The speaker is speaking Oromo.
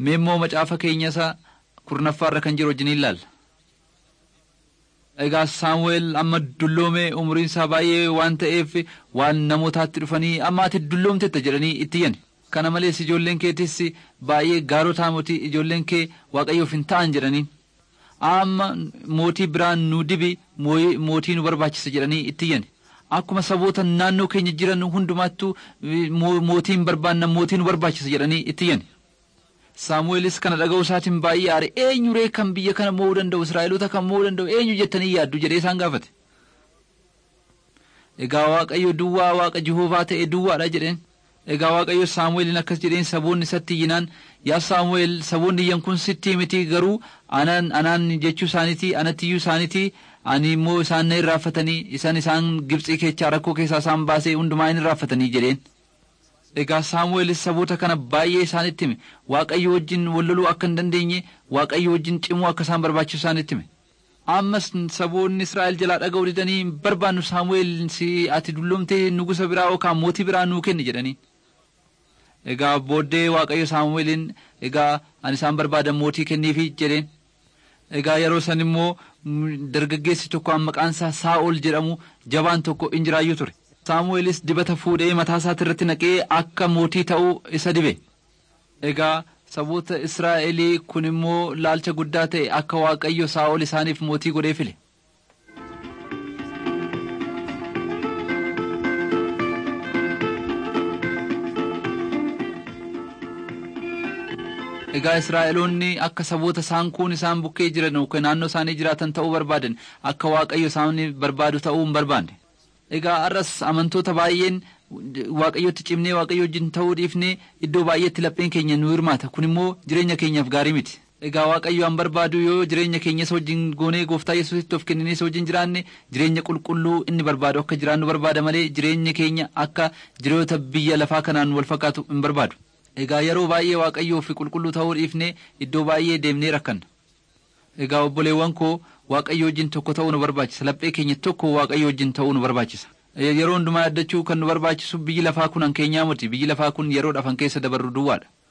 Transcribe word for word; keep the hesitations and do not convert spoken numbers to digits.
Meemmoo macaafa keenya isaa kurnaffaarra kan jiru wajjin ilaalla. Egaa Saamu'eel amma dulloomee umriin isaa baay'ee waan ta'eef waan namootaatti dhufanii amma ati dulloomtetta jedhanii itti iyyan. Kana malees ijoolleen keetis baay'ee gaarotaa mootii ijoolleen kee Waaqayyoof hin ta'an jedhanii. Amma mootii biraan nu dibi mootii nu barbaachisa jedhanii itti iyyan. Akkuma saboota naannoo keenya jiran hundumaattuu mootiin barbaanna mootii nu barbaachisa jedhanii itti iyyan. Saamu'eelis kana dhaga'uu isaatiin baay'ee aare eenyu ree kan biyya kana mo'uu danda'u Israa'eloota kan mo'uu danda'u eenyu jettanii yaaddu jedhee isaan gaafate. Egaa Waaqayyo duwwaa Waaqa Jihoovaa ta'e duwwaadha jedheen. Egaa Waaqayyo Saamu'eelin akkas jedheen saboonni isatti iyyinaan yaa Saamu'eel saboonni iyyan kun sitti miti garuu anaan anaan jechuu isaaniitii anatti iyyuu isaaniitii ani immoo isaan na irraanfatanii isaan isaan Gibxii keessaa rakkoo keessaa isaan baasee hundumaa hin irraanfatanii jedheen. Egaa Saamu'eelis saboota kana baay'ee isaanitti hime Waaqayyo wajjin wal loluu akka hin dandeenye Waaqayyo wajjin cimuu akka isaan barbaachisu isaanitti hime. Ammas saboonni Israa'el jalaa dhaga'uu didanii barbaannu Saamu'eel si ati dulloomtee nugusa biraa yookaan mootii biraa nuu kenni jedhanii. Egaa booddee Waaqayyo Saamu'eelin egaa ani isaan barbaadan mootii kenniifi jedheen. Egaa yeroo san immoo dargaggeessi tokko maqaan isaa Saa'ol jedhamu jabaan tokko in jiraayyuu ture. Saamu'eelis dibata fuudhee mataa isaatti irratti naqee akka mootii ta'uu isa dibe. Egaa saboota Israa'elii kun immoo laalcha guddaa ta'e akka Waaqayyo Saa'ol isaaniif mootii godhee file. Egaa Israa'eloonni akka saboota isaan kun isaan bukkee jiran yookaan naannoo isaanii jiraatan ta'uu barbaadan akka Waaqayyo isaan barbaadu ta'uu hin barbaanne. Egaa arras amantoota baay'een Waaqayyotti cimnee Waaqayyo wajjin ta'uu dhiifnee iddoo baay'eetti lapheen keenya nu hirmaata kun immoo jireenya keenyaaf gaarii miti. Egaa Waaqayyo an barbaadu yoo jireenya keenya isa wajjin goonee gooftaa Yesuusitti of kenninee isa wajjin jiraanne jireenya qulqulluu inni barbaadu akka jiraannu barbaada malee jireenya keenya akka jireenya biyya lafaa kanaan wal fakkaatu hin barbaadu. Egaa yeroo baay'ee Waaqayyoo fi qulqulluu ta'uu dhiifnee iddoo baay'ee deemnee rakkanna. Egaa obboleewwan koo Waaqayyo wajjin tokko ta'uu nu barbaachisa laphee keenya tokko Waaqayyo wajjin ta'uu nu barbaachisa. Yeroo hundumaa yaadachuu kan nu barbaachisu biyyi lafaa kun an keenyaa miti biyyi lafaa kun yeroo dhafan keessa dabarru duwwaadha.